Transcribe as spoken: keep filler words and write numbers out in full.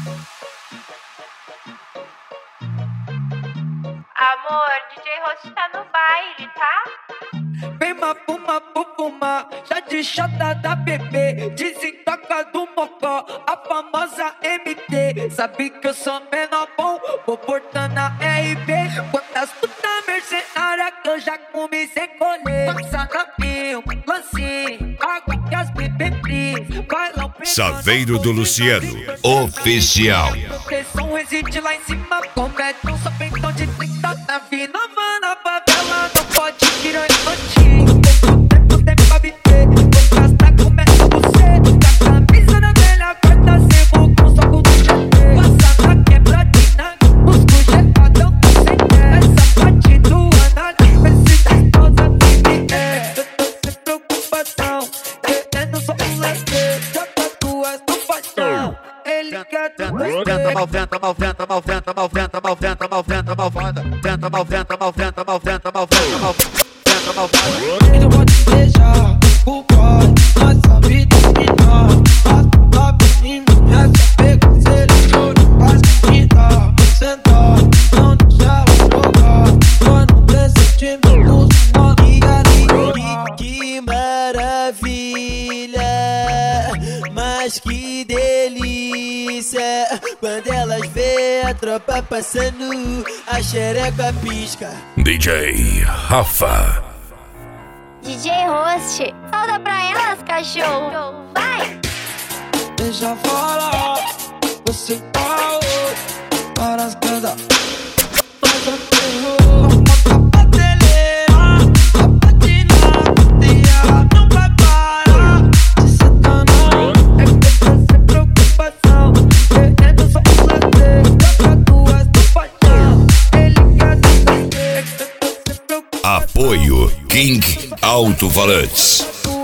Amor, D J Host tá no baile, tá? Vem mapuma, pupuma, já de chata da bebê. Desentoca do mocó, a famosa M T. Sabe que eu sou menor bom, vou portando a R B. Quantas puta mercenária que eu já comi sem colher. Passa caminho, lancinho, água que as bebê fris. Bailão Saveiro do Luciano, oficial. Proteção reside lá em cima, comete um só pentão de trinta. Tá vindo a van na favela, não pode tirar infantil. Tempo, tempo pra viver, vou gastar com meta você. Com a camisa na velha guarda, sem vulcão, só com o G T. Passa na quebradinha, os congelados com sem pé. Essa parte do analista, esse da esposa vive é. Eu tô sem preocupação, querendo só um lazer. Joga duas no paixão, ele quer ter Venta mal, venta mal, venta mal, venta mal, venta mal, venta mal, venta mal, venta mal, venta mal, venta mal, venta mal, venta mal, venta mal, ele não pode beijar, o boy, nossa vida é menor. Passa top em mim, essa pega, seleciona, passa me dá, sentar, não deixa ela jogar. Quando pensa de mim, não se liga, liga. Que maravilha, mas que delícia. Quando elas vê a tropa passando, a xereca pisca. D J Rafa. D J Host, solta pra elas, cachorro. Vai! Deixa falar, você tá hoje para as candas. Mas eu tenho uma prateleira, a patinar, e ela não vai parar. Se sentar não, é que eu tô sem preocupação. Querendo só um lazer, joga duas do paixão. Ele quer descer, é que eu tô sem preocupação. Apoio King Alto Falantes.